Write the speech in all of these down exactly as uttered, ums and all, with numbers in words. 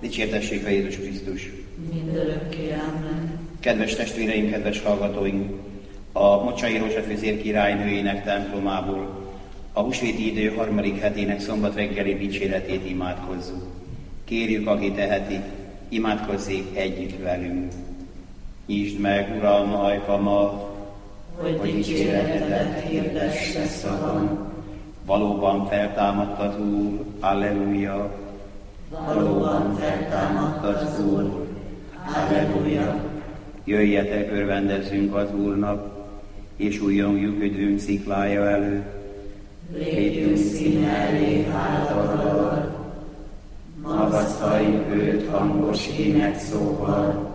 Dicsértessék a Jézus Krisztus! Mindörökké, amen. Kedves testvéreim, kedves hallgatóink! A Mocsai Rózsafűzér királynőjének templomából a húsvéti idő harmadik hetének szombat reggeli dicséretét imádkozzuk. Kérjük, aki teheti, imádkozzék együtt velünk. Nyisd meg, Uram, ajkamat, hogy dicséretedet hirdesse szavam. Valóban feltámadt az Úr, alleluja! Valóban feltámadt az Úr, alleluja! Jöjjetek, örvendezzünk az Úrnak, és újjongjuk üdvünk sziklája előtt. Lépjünk színe elé hálával, magasztaljuk őt hangos énekszóval.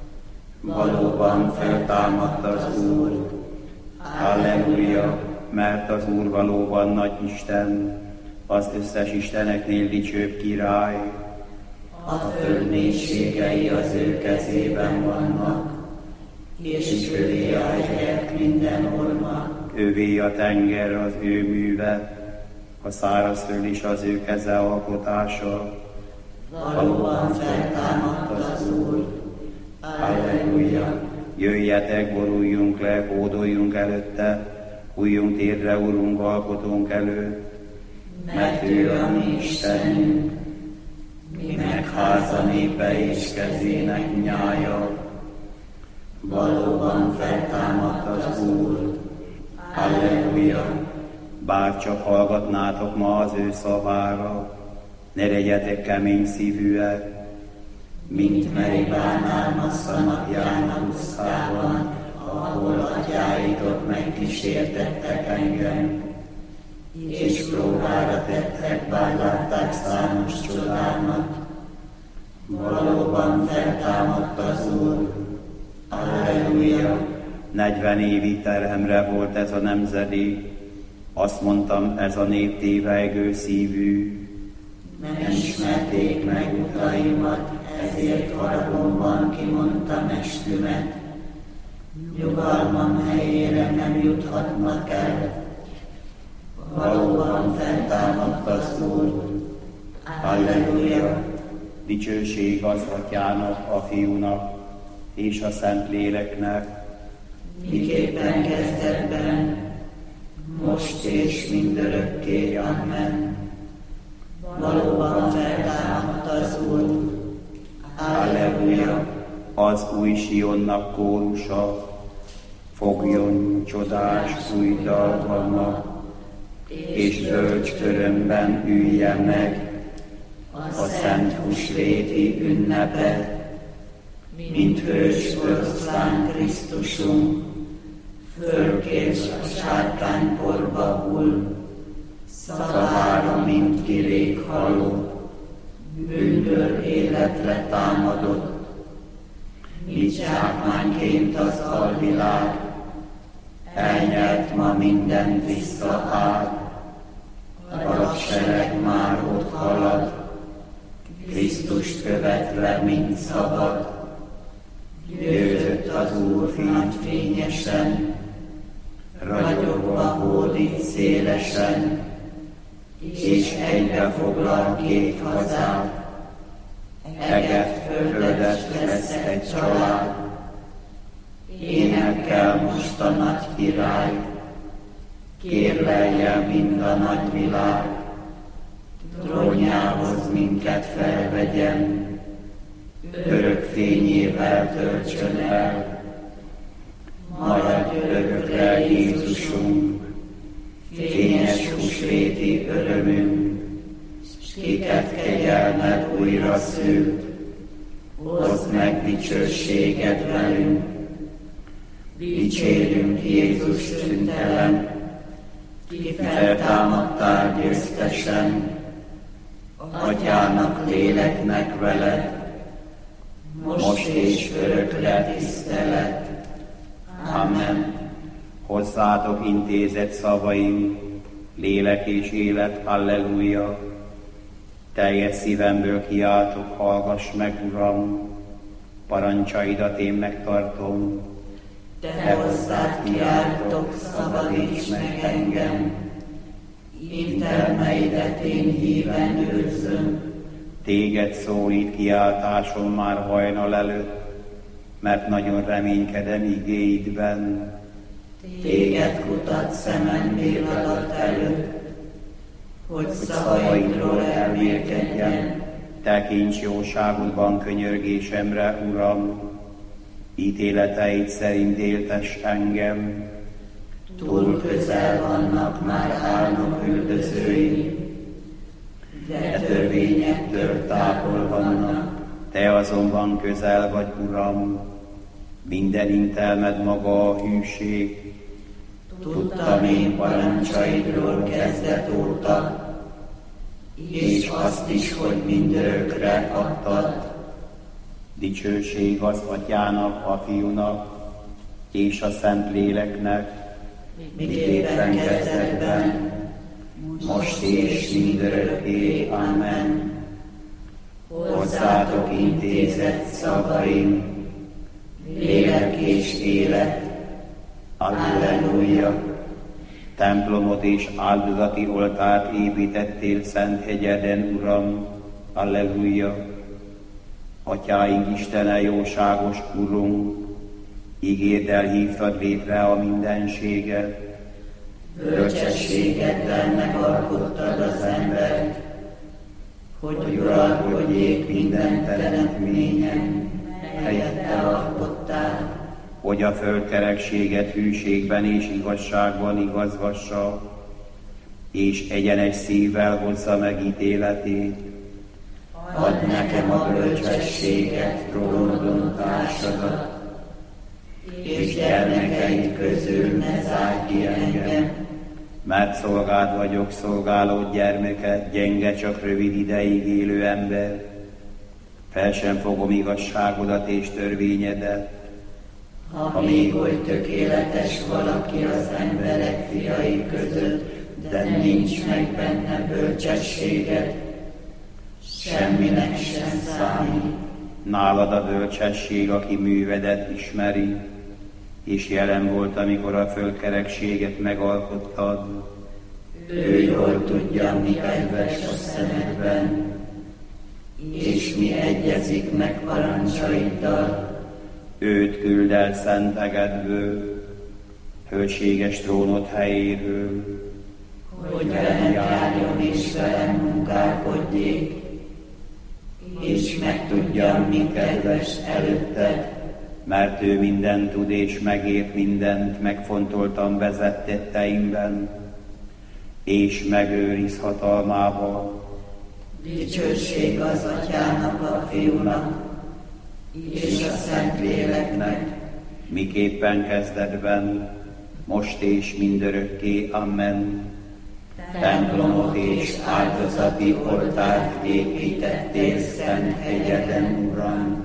Valóban feltámadt az Úr, Halleluja, mert az Úr valóban nagy Isten, az összes isteneknél dicsőbb király. A föld négységei az ő kezében vannak, és ővé a hegyek minden orma. Ővé a tenger, az ő műve, a szárazföld is az ő keze alkotása. Valóban feltámadt az Úr, Halleluja! Jöjjetek, boruljunk le, hódoljunk előtte, hújjunk térdre, Urunk, alkotónk előtt. mert ő a mi Istenünk, mi meg háza népe és kezének nyája. Valóban feltámadt az Úr, halleluja! Bár csak hallgatnátok ma az ő szavára, ne legyetek kemény szívűek, mint Meribán Massza Jánuszában, ahol atyáitok megkísértettek engem, és próbára tettek, bár látták számos csodámat. Valóban feltámadt az Úr, alleluja! negyven évig terhemre volt ez a nemzedék, azt mondtam, ez a nép tévejgő szívű. Nem ismerték meg utaimat, ezért haragomban kimondtam eskümet. Nyugalmam helyére nem juthatnak el. Valóban feltámadt az Úr, halleluja! Dicsőség az Atyának, a Fiúnak és a Szentléleknek, miképpen kezdetben, most és mindörökké, amen. Valóban feltámadt az Úr, halleluja! Az új Sionnak kórusa, fogjon csodás új dalgalma, és bölcs körömben ülje meg a szent húsvéti ünnepe, mint hős oroszlán Krisztusunk, fölkész a sárkányporba hull, szavára, mint kirék halott, bűnből életre támadott, mint zsákmányként az alvilág, elnyelt ma mindent visszaáll, a rabsereg már ott halad, Krisztust követve, mint szabad, győzött az Úr fényt fényesen, ragyogva hódít szélesen, és egybe foglal két hazát, eget földet lesz egy család. Énekkel most a nagy király, kérlelje mind a nagy világ, trónjához minket felvegyen, örök fényével töltsön el. Maradj örökre Jézusunk, fényes húsvéti örömünk, s kiket kegyelmed újra szült, hozd meg dicsőséged velünk. Dicsérjünk Jézus szüntelen, ki feltámadtál győztesen, Atyának, léleknek veled, most és örökre tisztelet. Amen. Hozzátok intézett szavaim, lélek és élet, halleluja. Teljes szívemből kiáltok, hallgass meg, Uram, parancsaidat én megtartom. Te hozzád kiáltok, szabadíts meg engem, intelmeidet én híven őrzöm. Téged szólít kiáltásom már hajnal előtt, mert nagyon reménykedem igéidben. Téged kutat szemem délelőtt előtt, hogy szavaidról elmélkedjen. Tekints jóságodban könyörgésemre, Uram, ítéleteid szerint éltess engem. Túl közel vannak már álnok üldözői, de törvényektől távol vannak. Te azonban közel vagy, Uram, minden intelmed maga a hűség. Tudtam én parancsaidról kezdet óta, és azt is, hogy mindörökre adtad. Dicsőség az Atyának, a Fiúnak és a Szentléleknek, miképpen kezdetben, most és mindörökké. Amen. Hozzátok intézett szavaim, lélek és élet. Alleluja! Templomot és áldozati oltárt építettél szent hegyeden, Uram. Alleluja! Atyáink Istene, jóságos Urunk, ígéddel hívtad létre a mindenséget. Bölcsességeddel megalkottad az embert, hogy uralkodjék minden teremtményen, helyet elalkottál. Hogy a földkerekséget hűségben és igazságban igazgassa, és egyenes szívvel hozza meg ítéletét. Add nekem a bölcsességet, trónodon társadat, és gyermekeid közül ne zárj ki engem. Mert szolgád vagyok, szolgálód gyermeke, gyenge, csak rövid ideig élő ember. Fel sem fogom igazságodat és törvényedet. Ha még oly tökéletes valaki az emberek fiai között, de nincs meg benne bölcsességed, semminek sem számít. Nálad a bölcsesség, aki művedet ismeri, és jelen volt, amikor a földkerekséget megalkottad. Ő jól tudja, mi kedves a szemedben, és mi egyezik meg parancsaiddal. Őt küld el szentegedből, hölgységes trónod helyéről, hogy velem járjon és velem munkálkodjék, és megtudjam, mi kedves előtted. Mert ő mindent tud és megért mindent, megfontoltan vezet tetteimben, és megőriz hatalmával. Dicsőség az Atyának, a Fiúnak, és a Szentléleknek, miképpen kezdetben, most és mindörökké. Amen. Templomot és áldozati oltárt építettél szent hegyeden, Uram.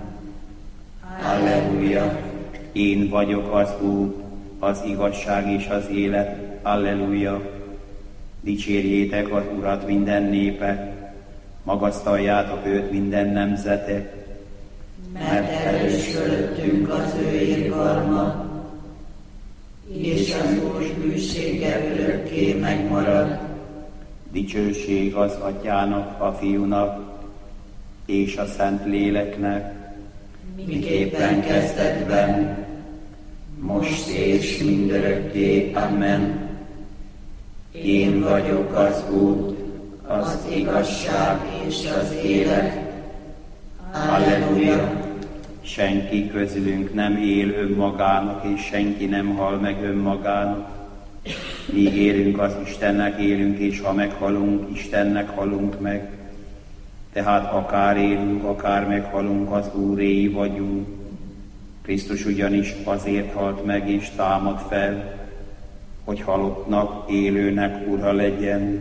Alleluja! Én vagyok az út, az igazság és az élet. Alleluja! Dicsérjétek az Urat minden népek, magasztaljátok őt minden nemzetek. Mert erős fölöttünk az ő irgalma, és az Úr hűsége örökké megmarad. Dicsőség az Atyának, a Fiúnak és a Szentléleknek, miképpen kezdetben, most és mindörökké. Amen. Én vagyok az út, az igazság és az élet. Alleluja! Senki közülünk nem él önmagának, és senki nem hal meg önmagának. Míg élünk, az Istennek élünk, és ha meghalunk, Istennek halunk meg. Tehát akár élünk, akár meghalunk, az Úréi vagyunk. Krisztus ugyanis azért halt meg és támad fel, hogy halottnak, élőnek Ura legyen.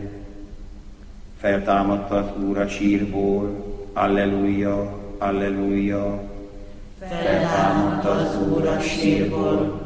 Feltámadt az Úr a sírból. Alleluja, alleluja. Feltámadt az Úr a sírból.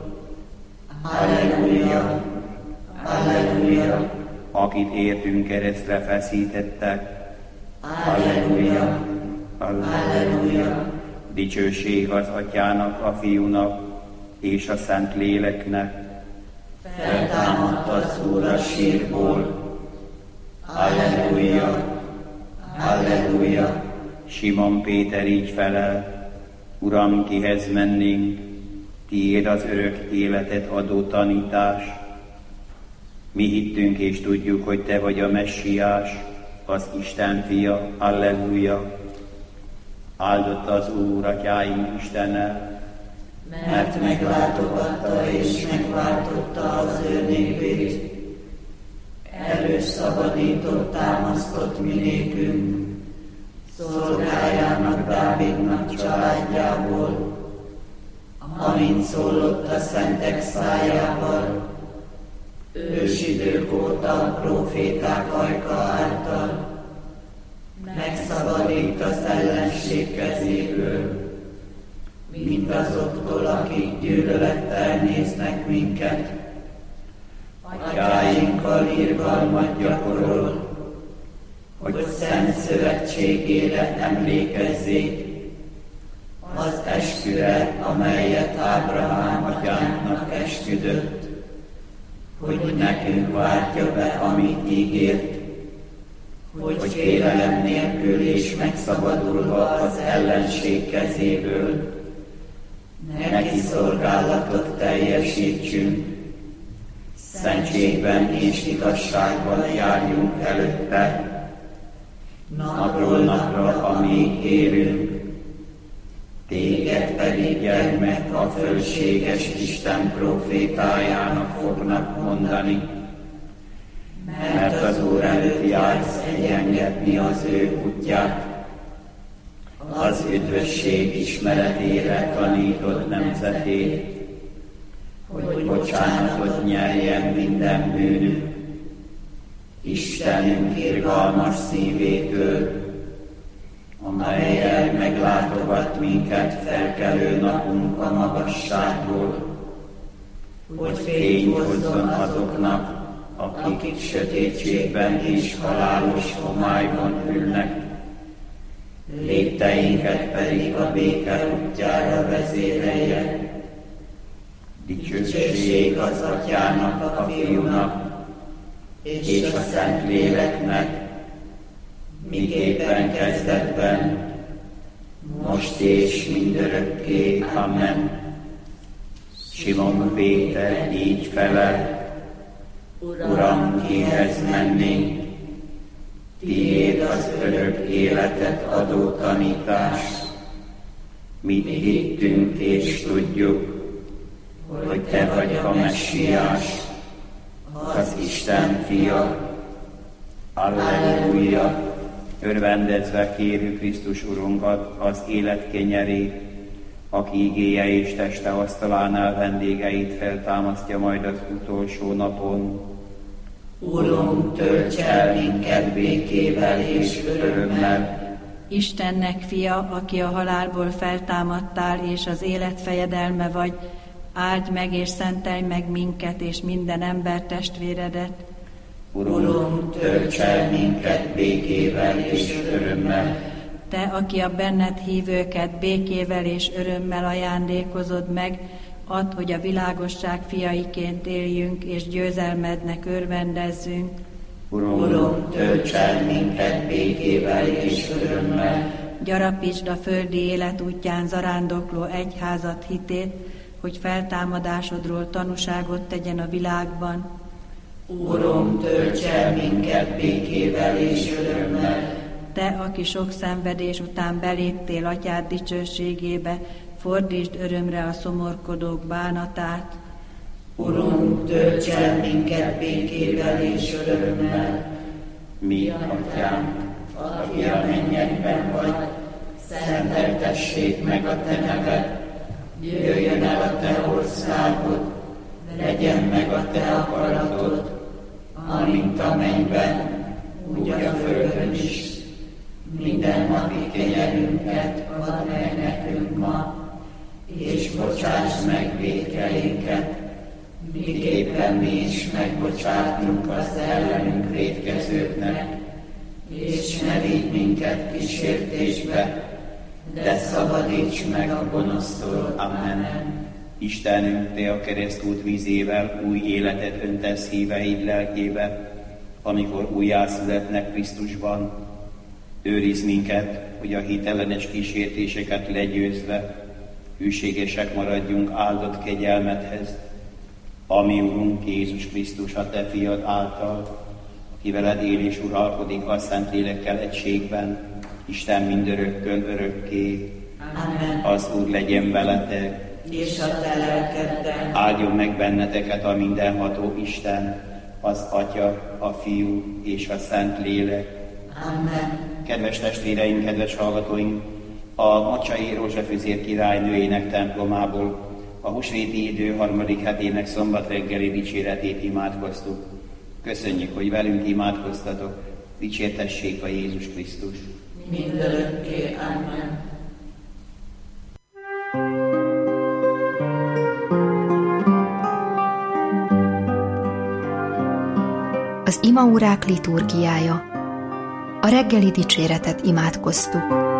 Alleluja, alleluja. Akit értünk, keresztre feszítettek. Alleluja, alleluja. Dicsőség az Atyának, a Fiúnak és a Szentléleknek. Feltámadt az Úr a sírból. Alleluja, alleluja. Simon Péter így felel: Uram, kihez mennénk? Tiéd az örök életet adó tanítás. Mi hittünk és tudjuk, hogy te vagy a Messiás, az Isten fia. Alleluja! Áldott az Úr, atyáink Istene, mert meglátogatta és megváltotta az ő népét. Előszabadított, támasztott mi népünk, szolgájának, Dávidnak családjából, amint szólott a szentek szájával, ősidők óta a próféták ajka által, megszabadít az ellenség kezéből, mindazoktól, akik gyűlölettel néznek minket. Atyáinkkal irgalmat gyakorol, hogy szent szövetségére emlékezzék, az esküre, amelyet Ábrahám atyánknak esküdött, hogy nekünk váltja be, amit ígért, hogy félelem nélkül és megszabadulva az ellenség kezéből neki szolgálatot teljesítsünk, szentségben és igazságban járjunk előtte, napról napra, amíg élünk. Téged pedig, gyermek, a fölséges Isten prófétájának fognak mondani, mert az Úr előtt jársz egyengetni az ő útját, az üdvösség ismeretére tanítod nemzetét, hogy bocsánatot nyerjen minden bűnük, Istenünk irgalmas szívétől, amellyel meglátogat minket felkelő napunk a magasságból, hogy fényt hozzon azoknak, akik sötétségben és halálos homályban ülnek, lépteinket pedig a béke útjára vezérelje. Dicsőség az Atyának, a Fiúnak és a Szentléleknek, miképpen kezdetben, most és mindörökké. Amen. Simon Péter így felel: Uram, kihez mennénk? Tiéd az örök életet adó tanítás. Mi hittünk és tudjuk, hogy te vagy a Messiás, az Isten fia. Alleluja! Örvendezve kérjük Krisztus Urunkat, az élet kenyerét, aki igéje és teste asztalánál vendégeit feltámasztja majd az utolsó napon. Urunk, tölts el minket békével és örömmel. Istennek fia, aki a halálból feltámadtál, és az élet fejedelme vagy, áldj meg és szentelj meg minket és minden ember testvéredet. Urunk, tölts el minket békével és örömmel. Te, aki a benned hívőket békével és örömmel ajándékozod meg, add, hogy a világosság fiaiként éljünk, és győzelmednek örvendezzünk. Urunk, tölts el minket békével és örömmel. Gyarapítsd a földi élet útján zarándokló egyházat hitét, hogy feltámadásodról tanúságot tegyen a világban. Urunk, tölts el minket békével és örömmel. Te, aki sok szenvedés után beléptél Atyád dicsőségébe, fordítsd örömre a szomorkodók bánatát. Urunk, tölts el minket békével és örömmel. Mi, Atyánk, aki a mennyekben vagy, szenteltessék meg a te neved, jöjjön el a te országod, legyen meg a te akaratod, amint a mennyben, úgy a földön is. Minden napi kenyerünket add meg nekünk ma, és bocsáss meg vétkeinket, miképpen mi is megbocsátunk az ellenünk vétkezőknek, és ne vigy minket kísértésbe, de szabadíts meg a gonosztól. Amen. Istenünk, te a keresztút vízével új életet öntesz híveid lelkébe, amikor újjászületnek Krisztusban. Őrizd minket hogy a hitellenes kísértéseket legyőzve hűségesek maradjunk áldott kegyelmedhez, ami Urunk Jézus Krisztus, a Te fiad által, aki veled él és uralkodik a Szentlélekkel egységben, Isten mindörökkön örökké. Amen. Az Úr legyen veletek, És a te lelkeddel. áldjon meg benneteket a mindenható Isten, az Atya, a Fiú és a Szentlélek. Amen. Kedves testvéreim, kedves hallgatóink, a Mocsai Rózsafüzér királynőjének templomából a húsvéti idő harmadik hetének szombat reggeli dicséretét imádkoztuk. Köszönjük, hogy velünk imádkoztatok, dicsértessék a Jézus Krisztus. Mindörökké. Amen. Az imaórák liturgiája. A reggeli dicséretet imádkoztuk.